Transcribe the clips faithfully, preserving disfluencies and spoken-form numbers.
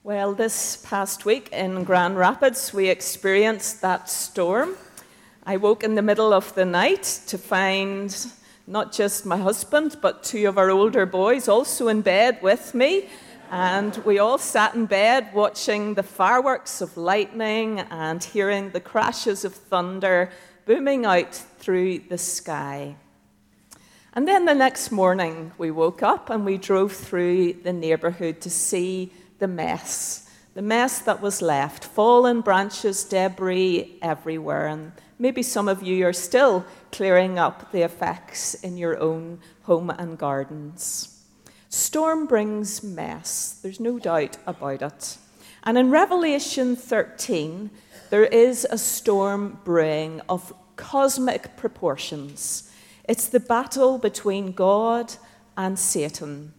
Well, this past week in Grand Rapids, we experienced that storm. I woke in the middle of the night to find not just my husband, but two of our older boys also in bed with me. And we all sat in bed watching the fireworks of lightning and hearing the crashes of thunder booming out through the sky. And then the next morning, we woke up and we drove through the neighborhood to see the mess, the mess that was left, fallen branches, debris everywhere. And maybe some of you are still clearing up the effects in your own home and gardens. Storm brings mess, there's no doubt about it. And in Revelation thirteen, there is a storm brewing of cosmic proportions. It's the battle between God and Satan.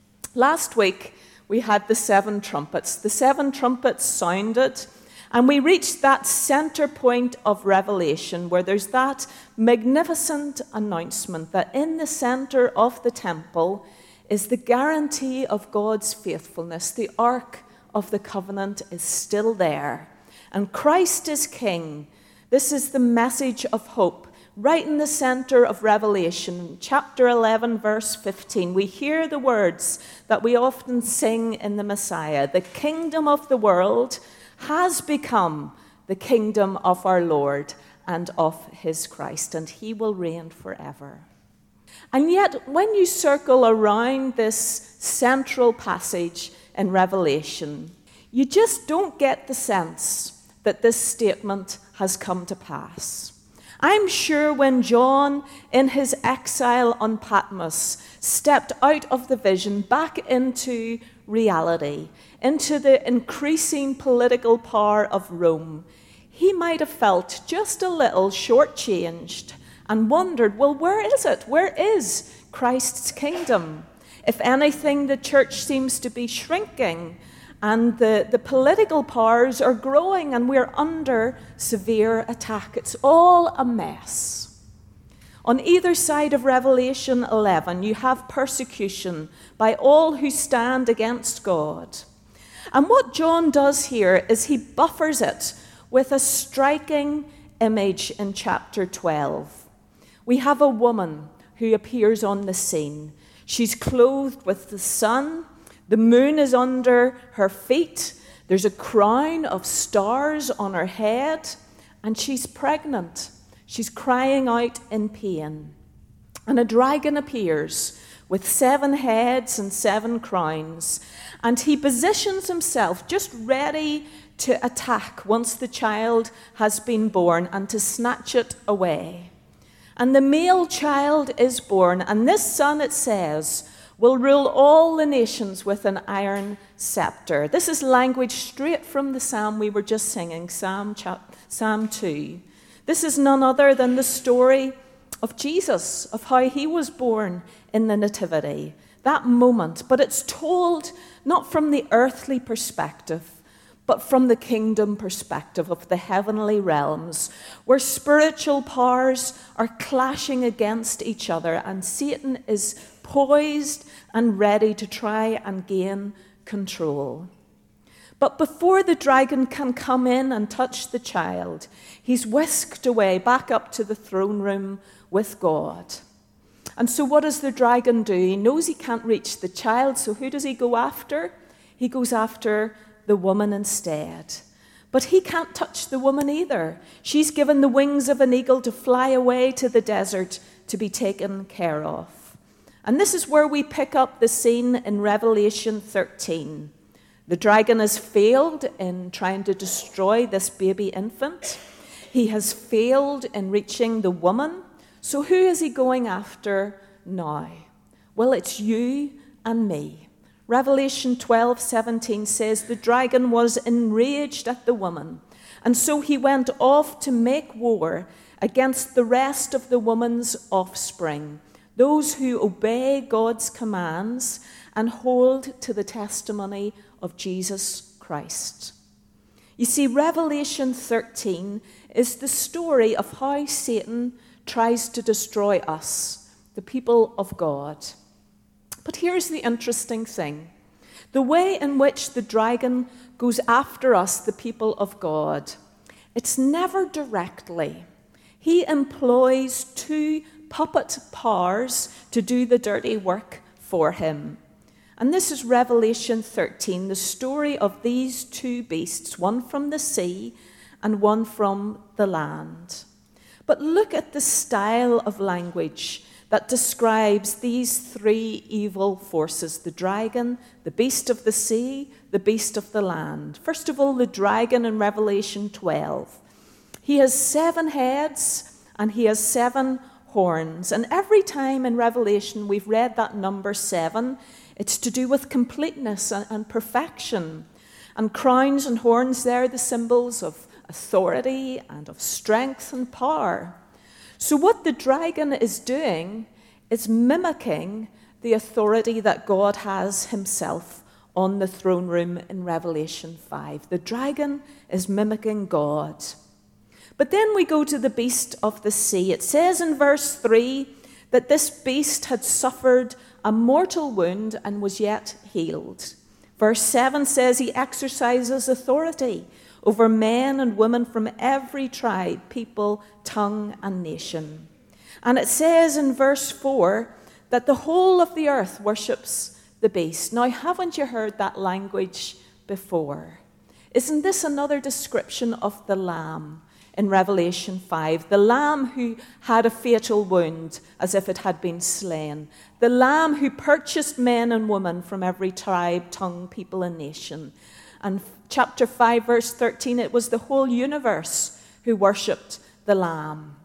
Last week, we had the seven trumpets. The seven trumpets sounded, and we reached that center point of Revelation where there's that magnificent announcement that in the center of the temple is the guarantee of God's faithfulness. The Ark of the Covenant is still there, and Christ is King. This is the message of hope. Right in the center of Revelation, chapter eleven, verse fifteen, we hear the words that we often sing in the Messiah. The kingdom of the world has become the kingdom of our Lord and of his Christ, and he will reign forever. And yet, when you circle around this central passage in Revelation, you just don't get the sense that this statement has come to pass. I'm sure when John, in his exile on Patmos, stepped out of the vision back into reality, into the increasing political power of Rome, he might have felt just a little shortchanged and wondered, well, where is it? Where is Christ's kingdom? If anything, the church seems to be shrinking, and the, the political powers are growing, and we're under severe attack. It's all a mess. On either side of Revelation eleven, you have persecution by all who stand against God. And what John does here is he buffers it with a striking image in chapter twelve. We have a woman who appears on the scene. She's clothed with the sun. The moon is under her feet. There's a crown of stars on her head, and she's pregnant. She's crying out in pain. And a dragon appears with seven heads and seven crowns, and he positions himself just ready to attack once the child has been born and to snatch it away. And the male child is born, and this son, it says, will rule all the nations with an iron scepter. This is language straight from the psalm we were just singing, Psalm, Psalm two. This is none other than the story of Jesus, of how he was born in the Nativity, that moment. But it's told not from the earthly perspective, but from the kingdom perspective of the heavenly realms, where spiritual powers are clashing against each other, and Satan is poised and ready to try and gain control. But before the dragon can come in and touch the child, he's whisked away back up to the throne room with God. And so what does the dragon do? He knows he can't reach the child, so who does he go after? He goes after the woman instead. But he can't touch the woman either. She's given the wings of an eagle to fly away to the desert to be taken care of. And this is where we pick up the scene in Revelation thirteen. The dragon has failed in trying to destroy this baby infant. He has failed in reaching the woman. So who is he going after now? Well, it's you and me. Revelation twelve seventeen says, the dragon was enraged at the woman, and so he went off to make war against the rest of the woman's offspring, those who obey God's commands and hold to the testimony of Jesus Christ. You see, Revelation thirteen is the story of how Satan tries to destroy us, the people of God. But here's the interesting thing. The way in which the dragon goes after us, the people of God, it's never directly. He employs two puppet powers to do the dirty work for him. And this is Revelation thirteen, the story of these two beasts, one from the sea and one from the land. But look at the style of language that describes these three evil forces: the dragon, the beast of the sea, the beast of the land. First of all, the dragon in Revelation twelve. He has seven heads and he has seven horns. And every time in Revelation we've read that number seven, it's to do with completeness and perfection. And crowns and horns, they're the symbols of authority and of strength and power. So what the dragon is doing is mimicking the authority that God has himself on the throne room in Revelation five. The dragon is mimicking God. But then we go to the beast of the sea. It says in verse three that this beast had suffered a mortal wound and was yet healed. Verse seven says he exercises authority over men and women from every tribe, people, tongue, and nation. And it says in verse four that the whole of the earth worships the beast. Now, haven't you heard that language before? Isn't this another description of the Lamb in Revelation five? The Lamb who had a fatal wound as if it had been slain. The Lamb who purchased men and women from every tribe, tongue, people, and nation. And chapter five, verse thirteen, it was the whole universe who worshipped the Lamb.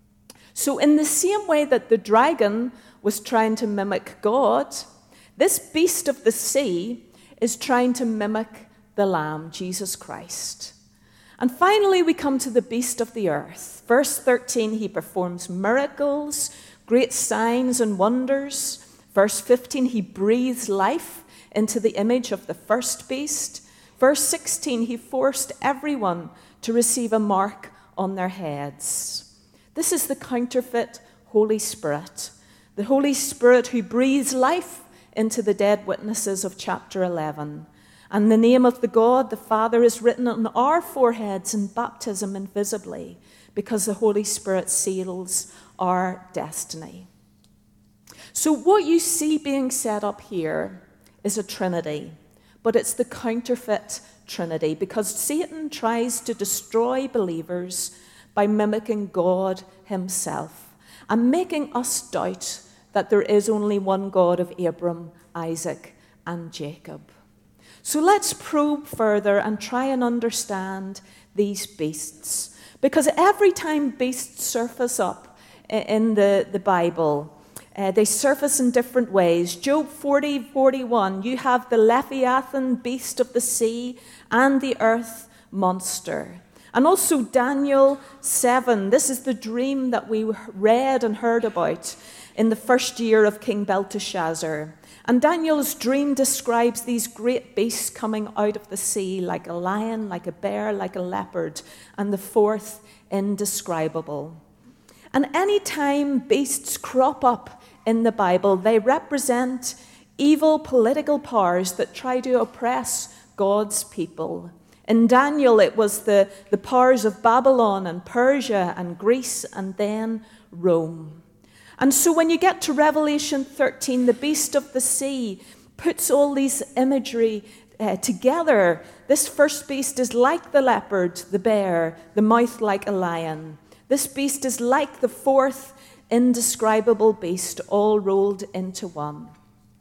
So in the same way that the dragon was trying to mimic God, this beast of the sea is trying to mimic the Lamb, Jesus Christ. And finally, we come to the beast of the earth. Verse thirteen, he performs miracles, great signs and wonders. Verse fifteen, he breathes life into the image of the first beast. Verse sixteen, he forced everyone to receive a mark on their heads. This is the counterfeit Holy Spirit. The Holy Spirit who breathes life into the dead witnesses of chapter eleven. And the name of the God, the Father, is written on our foreheads in baptism invisibly, because the Holy Spirit seals our destiny. So what you see being set up here is a trinity, but it's the counterfeit trinity, because Satan tries to destroy believers by mimicking God himself and making us doubt that there is only one God of Abram, Isaac, and Jacob. So let's probe further and try and understand these beasts. Because every time beasts surface up in the, the Bible, uh, they surface in different ways. Job forty, forty-one, you have the Leviathan, beast of the sea, and the earth monster. And also Daniel seven, this is the dream that we read and heard about in the first year of King Belteshazzar. And Daniel's dream describes these great beasts coming out of the sea, like a lion, like a bear, like a leopard, and the fourth, indescribable. And any time beasts crop up in the Bible, they represent evil political powers that try to oppress God's people. In Daniel, it was the, the powers of Babylon and Persia and Greece and then Rome. And so when you get to Revelation thirteen, the beast of the sea puts all these imagery uh, together. This first beast is like the leopard, the bear, the mouth like a lion. This beast is like the fourth indescribable beast, all rolled into one.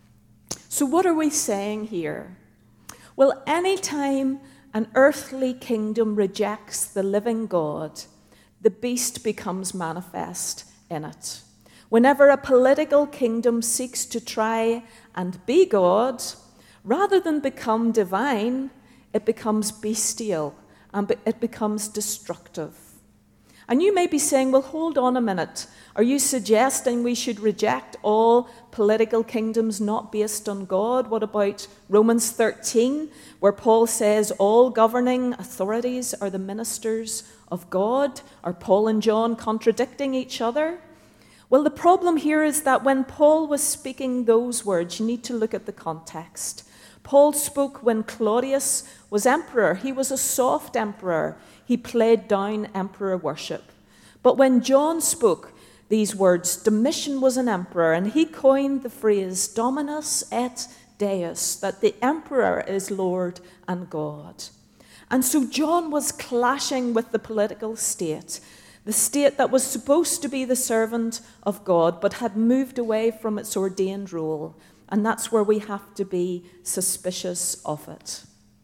So what are we saying here? Well, anytime an earthly kingdom rejects the living God, the beast becomes manifest in it. Whenever a political kingdom seeks to try and be God, rather than become divine, it becomes bestial and it becomes destructive. And you may be saying, well, hold on a minute. Are you suggesting we should reject all political kingdoms not based on God? What about Romans thirteen, where Paul says all governing authorities are the ministers of God? Are Paul and John contradicting each other? Well, the problem here is that when Paul was speaking those words, you need to look at the context. Paul spoke when Claudius was emperor. He was a soft emperor. He played down emperor worship. But when John spoke these words, Domitian was an emperor, and he coined the phrase Dominus et Deus, that the emperor is Lord and God. And so John was clashing with the political state, the state that was supposed to be the servant of God, but had moved away from its ordained role. And that's where we have to be suspicious of it.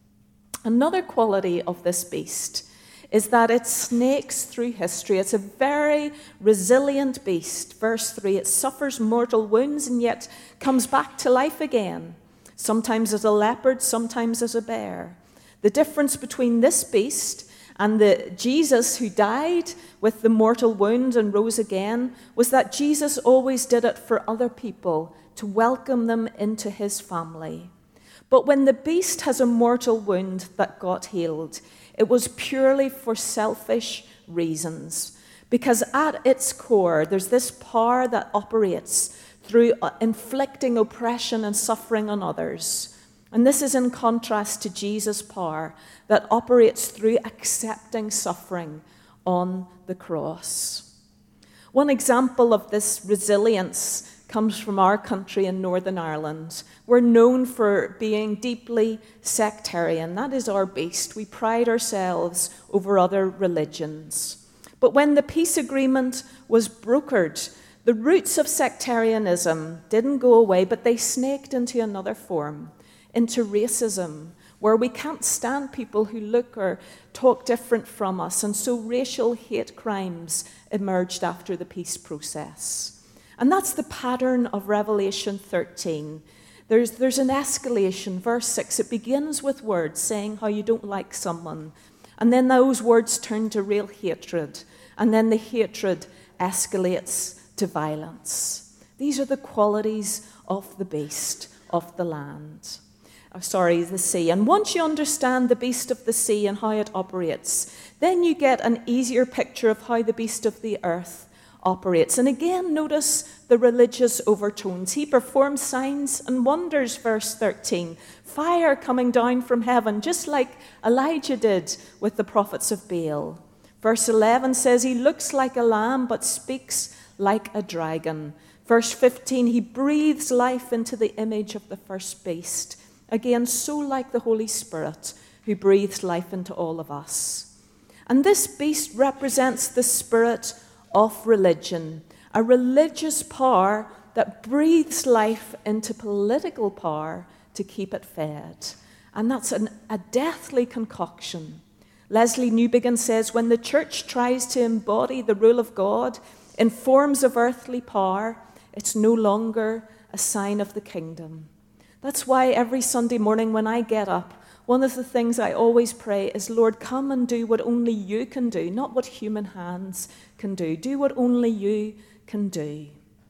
Another quality of this beast is that it snakes through history. It's a very resilient beast. Verse three, it suffers mortal wounds and yet comes back to life again, sometimes as a leopard, sometimes as a bear. The difference between this beast and the Jesus who died with the mortal wound and rose again was that Jesus always did it for other people, to welcome them into his family. But when the beast has a mortal wound that got healed, it was purely for selfish reasons. Because at its core, there's this power that operates through inflicting oppression and suffering on others. And this is in contrast to Jesus' power that operates through accepting suffering on the cross. One example of this resilience comes from our country in Northern Ireland. We're known for being deeply sectarian. That is our beast. We pride ourselves over other religions. But when the peace agreement was brokered, the roots of sectarianism didn't go away, but they snaked into another form, into racism, where we can't stand people who look or talk different from us. And so racial hate crimes emerged after the peace process. And that's the pattern of Revelation thirteen. There's, there's an escalation. Verse six, it begins with words saying how you don't like someone. And then those words turn to real hatred. And then the hatred escalates to violence. These are the qualities of the beast of the land. Oh, sorry, the sea. And once you understand the beast of the sea and how it operates, then you get an easier picture of how the beast of the earth operates. And again, notice the religious overtones. He performs signs and wonders, verse thirteen. Fire coming down from heaven, just like Elijah did with the prophets of Baal. Verse eleven says he looks like a lamb but speaks like a dragon. Verse fifteen, he breathes life into the image of the first beast. Again, so like the Holy Spirit who breathes life into all of us. And this beast represents the spirit of religion, a religious power that breathes life into political power to keep it fed. And that's an, a deathly concoction. Leslie Newbigin says, when the church tries to embody the rule of God in forms of earthly power, it's no longer a sign of the kingdom. That's why every Sunday morning when I get up, one of the things I always pray is, Lord, come and do what only you can do, not what human hands can do. Do what only you can do.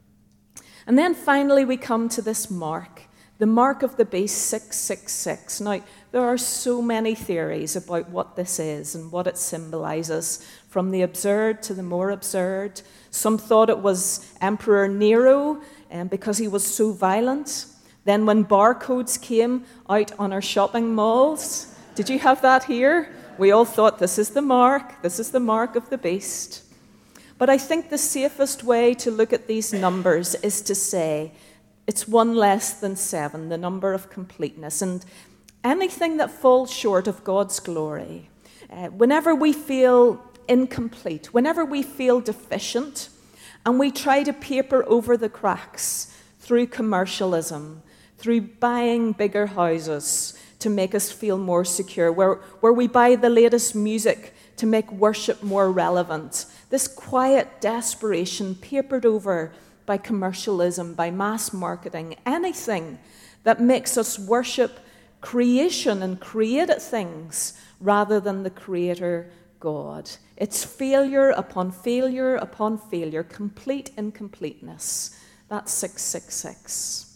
And then finally we come to this mark, the mark of the beast, six six six. Now, there are so many theories about what this is and what it symbolizes, from the absurd to the more absurd. Some thought it was Emperor Nero um, because he was so violent. Then when barcodes came out on our shopping malls, did you have that here? We all thought this is the mark, this is the mark of the beast. But I think the safest way to look at these numbers is to say it's one less than seven, the number of completeness. And anything that falls short of God's glory, uh, whenever we feel incomplete, whenever we feel deficient, and we try to paper over the cracks through commercialism, through buying bigger houses to make us feel more secure, where, where we buy the latest music to make worship more relevant. This quiet desperation papered over by commercialism, by mass marketing, anything that makes us worship creation and created things rather than the Creator God. It's failure upon failure upon failure, complete incompleteness. That's six six six.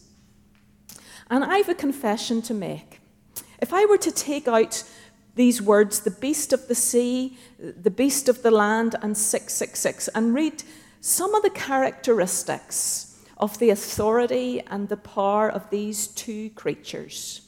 And I have a confession to make. If I were to take out these words, the beast of the sea, the beast of the land, and six six six, and read some of the characteristics of the authority and the power of these two creatures,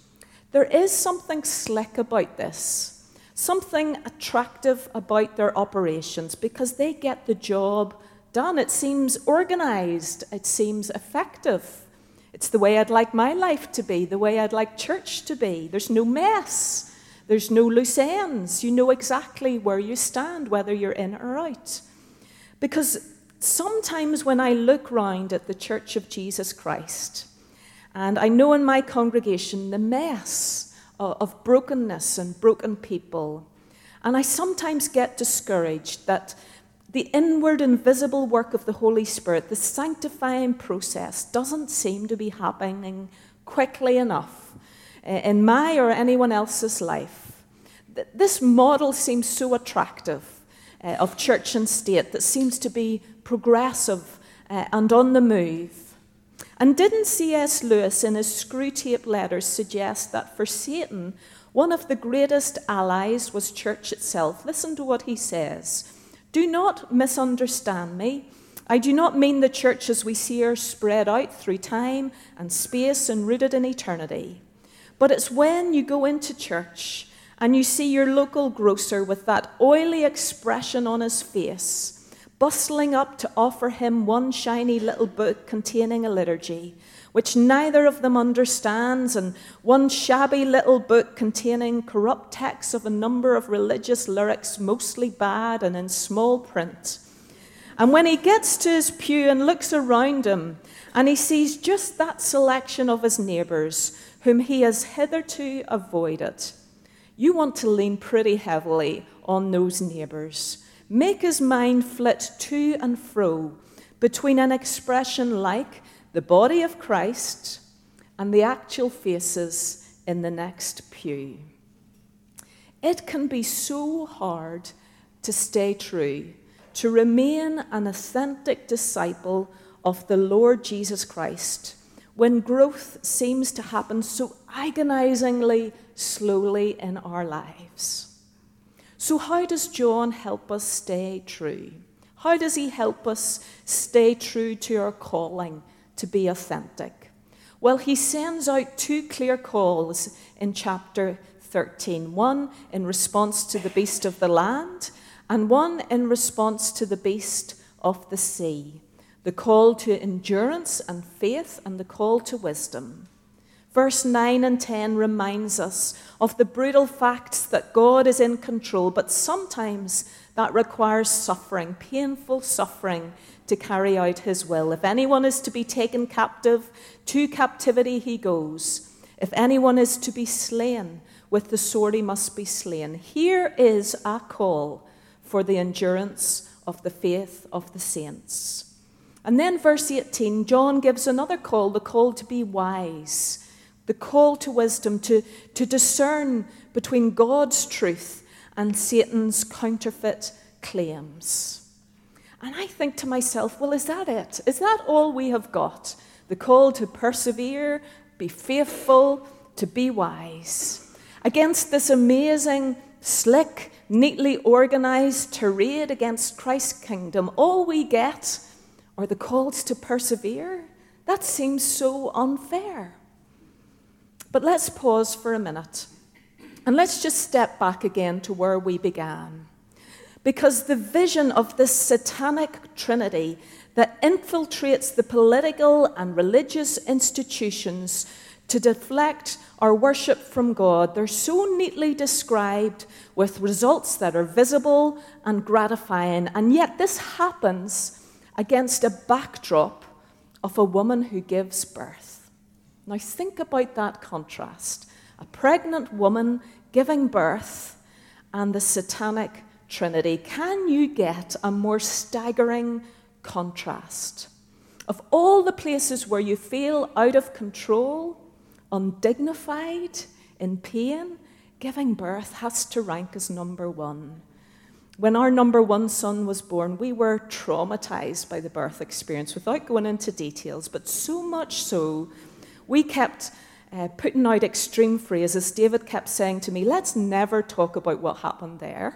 There is something slick about this, something attractive about their operations, because they get the job done. It seems organized, it seems effective. It's the way I'd like my life to be, the way I'd like church to be. There's no mess, there's no loose ends. You know exactly where you stand, whether you're in or out. Because sometimes when I look round at the Church of Jesus Christ, and I know in my congregation the mess of brokenness and broken people, and I sometimes get discouraged that the inward invisible work of the Holy Spirit, the sanctifying process, doesn't seem to be happening quickly enough in my or anyone else's life. This model seems so attractive uh, of church and state that seems to be progressive uh, and on the move. And didn't C S Lewis in his Screwtape Letters suggest that for Satan, one of the greatest allies was church itself? Listen to what he says. Do not misunderstand me. I do not mean the church as we see her spread out through time and space and rooted in eternity. But it's when you go into church and you see your local grocer with that oily expression on his face, bustling up to offer him one shiny little book containing a liturgy, which neither of them understands, and one shabby little book containing corrupt texts of a number of religious lyrics, mostly bad and in small print. And when he gets to his pew and looks around him, and he sees just that selection of his neighbours whom he has hitherto avoided, you want to lean pretty heavily on those neighbours. Make his mind flit to and fro between an expression like the body of Christ and the actual faces in the next pew. It can be so hard to stay true, to remain an authentic disciple of the Lord Jesus Christ when growth seems to happen so agonizingly slowly in our lives. So how does John help us stay true? How does he help us stay true to our calling to be authentic? Well, he sends out two clear calls in chapter thirteen. One in response to the beast of the land, and one in response to the beast of the sea. The call to endurance and faith, and the call to wisdom. Verse nine and ten reminds us of the brutal facts that God is in control, but sometimes that requires suffering, painful suffering, to carry out his will. If anyone is to be taken captive, to captivity he goes. If anyone is to be slain, with the sword he must be slain. Here is a call for the endurance of the faith of the saints. And then verse eighteen, John gives another call, the call to be wise, the call to wisdom, to, to discern between God's truth and Satan's counterfeit claims. And I think to myself, well, is that it? Is that all we have got? The call to persevere, be faithful, to be wise. Against this amazing, slick, neatly organized tirade against Christ's kingdom, all we get are the calls to persevere. That seems so unfair. But let's pause for a minute, and let's just step back again to where we began. Because the vision of this satanic trinity that infiltrates the political and religious institutions to deflect our worship from God, they're so neatly described with results that are visible and gratifying, and yet this happens against a backdrop of a woman who gives birth. Now think about that contrast. A pregnant woman giving birth and the satanic trinity. Can you get a more staggering contrast? Of all the places where you feel out of control, undignified, in pain, giving birth has to rank as number one. When our number one son was born, we were traumatized by the birth experience, without going into details, but so much so, we kept uh, putting out extreme phrases. David kept saying to me, let's never talk about what happened there.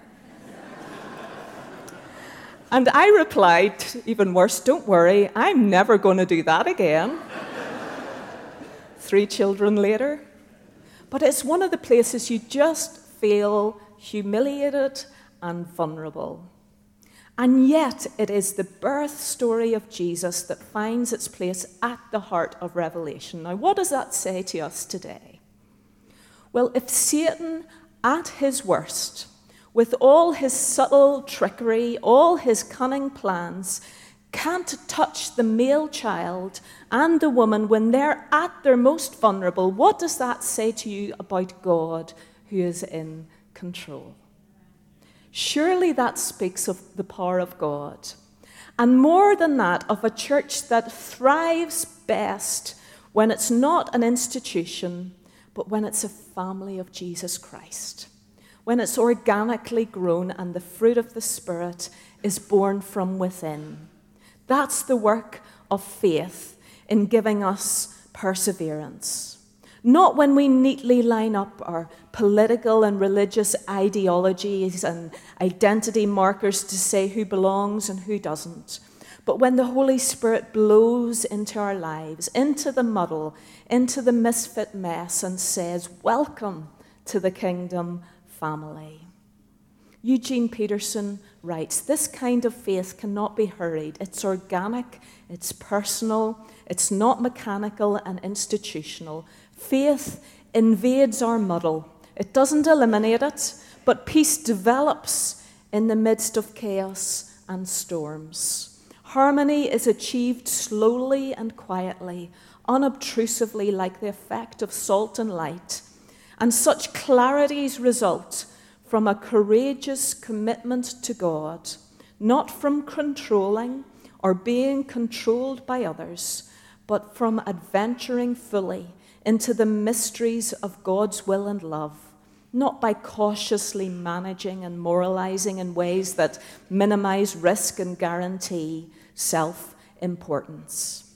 And I replied, even worse, don't worry, I'm never going to do that again. Three children later. but it's one of the places you just feel humiliated and vulnerable. And yet, it is the birth story of Jesus that finds its place at the heart of Revelation. Now, what does that say to us today? Well, if Satan, at his worst, with all his subtle trickery, all his cunning plans, can't touch the male child and the woman when they're at their most vulnerable, what does that say to you about God who is in control? Surely that speaks of the power of God. And more than that, of a church that thrives best when it's not an institution, but when it's a family of Jesus Christ. When it's organically grown and the fruit of the Spirit is born from within. That's the work of faith in giving us perseverance. Not when we neatly line up our political and religious ideologies and identity markers to say who belongs and who doesn't, but when the Holy Spirit blows into our lives, into the muddle, into the misfit mess, and says, "Welcome to the kingdom family." Eugene Peterson writes, "This kind of faith cannot be hurried. It's organic, it's personal, it's not mechanical and institutional. Faith invades our muddle. It doesn't eliminate it, but peace develops in the midst of chaos and storms. Harmony is achieved slowly and quietly, unobtrusively, like the effect of salt and light. And such clarities result from a courageous commitment to God, not from controlling or being controlled by others, but from adventuring fully into the mysteries of God's will and love, not by cautiously managing and moralizing in ways that minimize risk and guarantee self-importance."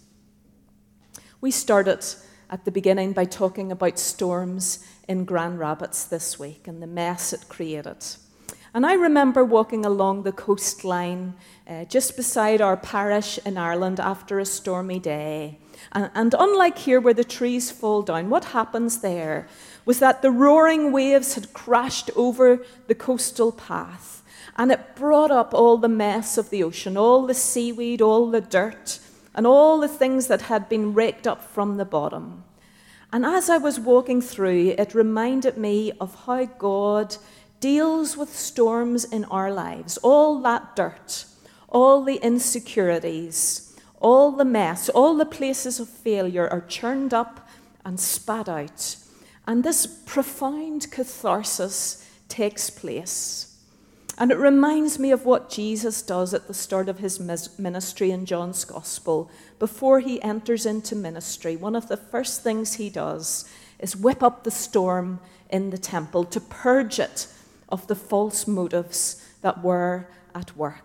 We started at the beginning by talking about storms in Grand Rapids this week and the mess it created. And I remember walking along the coastline uh, just beside our parish in Ireland after a stormy day. And, and unlike here where the trees fall down, what happens there was that the roaring waves had crashed over the coastal path, and it brought up all the mess of the ocean, all the seaweed, all the dirt, and all the things that had been raked up from the bottom. And as I was walking through, it reminded me of how God deals with storms in our lives, all that dirt, all the insecurities, all the mess, all the places of failure are churned up and spat out. And this profound catharsis takes place. And it reminds me of what Jesus does at the start of his ministry in John's Gospel. Before he enters into ministry, one of the first things he does is whip up the storm in the temple to purge it of the false motives that were at work.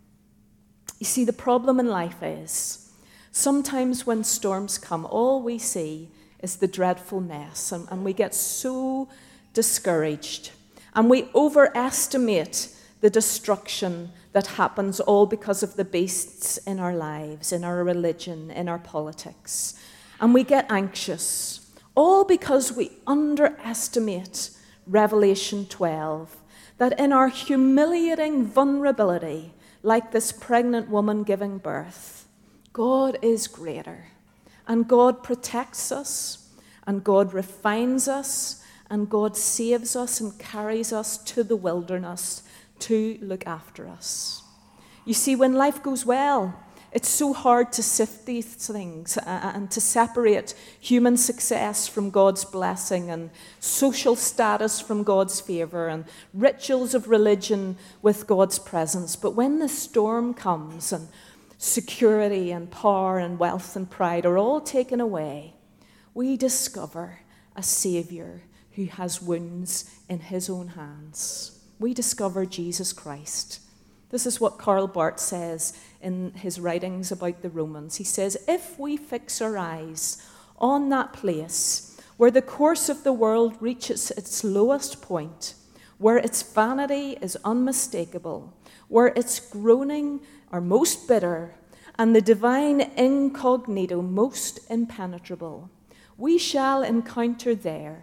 You see, the problem in life is sometimes when storms come, all we see is the dreadful mess, and, and we get so discouraged, and we overestimate the destruction that happens all because of the beasts in our lives, in our religion, in our politics. And we get anxious, all because we underestimate Revelation twelve, that in our humiliating vulnerability, like this pregnant woman giving birth, God is greater, and God protects us, and God refines us, and God saves us and carries us to the wilderness to look after us. You see, when life goes well, it's so hard to sift these things and to separate human success from God's blessing and social status from God's favor and rituals of religion with God's presence. But when the storm comes and security and power and wealth and pride are all taken away, we discover a Savior who has wounds in his own hands. We discover Jesus Christ. This is what Karl Barth says in his writings about the Romans. He says, if we fix our eyes on that place where the course of the world reaches its lowest point, where its vanity is unmistakable, where its groaning are most bitter, and the divine incognito most impenetrable, we shall encounter there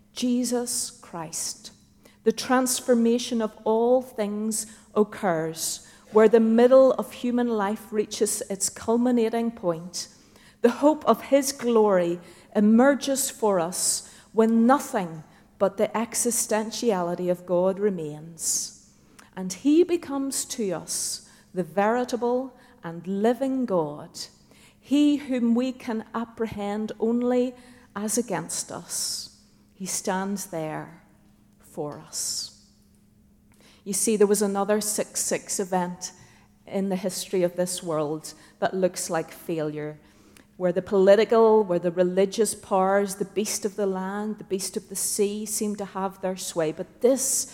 Jesus Christ. The transformation of all things occurs where the middle of human life reaches its culminating point. The hope of his glory emerges for us when nothing but the existentiality of God remains. And he becomes to us the veritable and living God, he whom we can apprehend only as against us. He stands there for us. You see, there was another six six event in the history of this world that looks like failure, where the political, where the religious powers, the beast of the land, the beast of the sea seem to have their sway. But this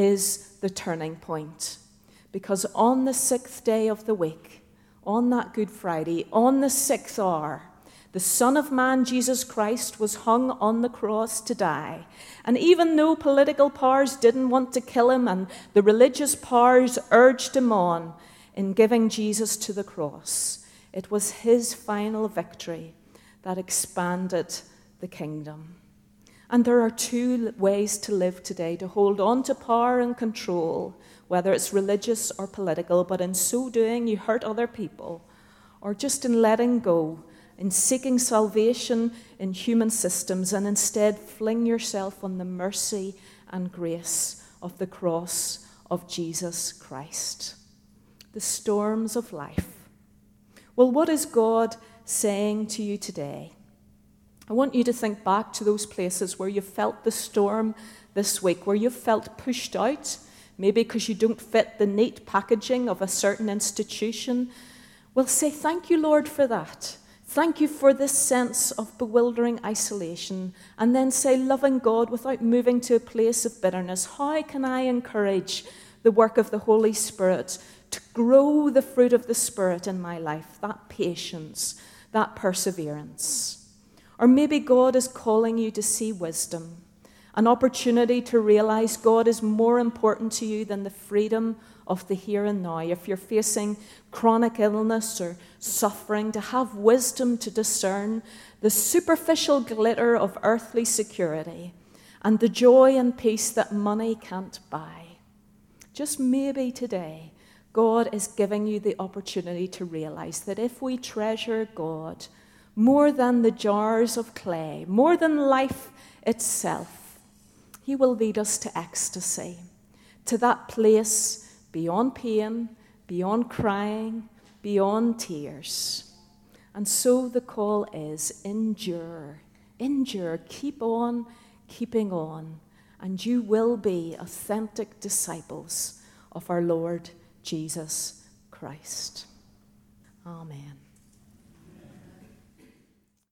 is the turning point, because on the sixth day of the week, on that Good Friday, on the sixth hour, the Son of Man, Jesus Christ, was hung on the cross to die. And even though political powers didn't want to kill him and the religious powers urged him on in giving Jesus to the cross, it was his final victory that expanded the kingdom. And there are two ways to live today: to hold on to power and control, whether it's religious or political, but in so doing you hurt other people, or just in letting go, in seeking salvation in human systems, and instead fling yourself on the mercy and grace of the cross of Jesus Christ. The storms of life. Well, what is God saying to you today? I want you to think back to those places where you felt the storm this week, where you felt pushed out, maybe because you don't fit the neat packaging of a certain institution. Well, say, thank you, Lord, for that. Thank you for this sense of bewildering isolation. And then say, loving God, without moving to a place of bitterness, how can I encourage the work of the Holy Spirit to grow the fruit of the Spirit in my life, that patience, that perseverance? Or maybe God is calling you to see wisdom, an opportunity to realize God is more important to you than the freedom of the here and now. If you're facing chronic illness or suffering, to have wisdom to discern the superficial glitter of earthly security and the joy and peace that money can't buy. Just maybe today, God is giving you the opportunity to realize that if we treasure God more than the jars of clay, more than life itself, he will lead us to ecstasy, to that place beyond pain, beyond crying, beyond tears. And so the call is, endure, endure, keep on, keeping on, and you will be authentic disciples of our Lord Jesus Christ. Amen.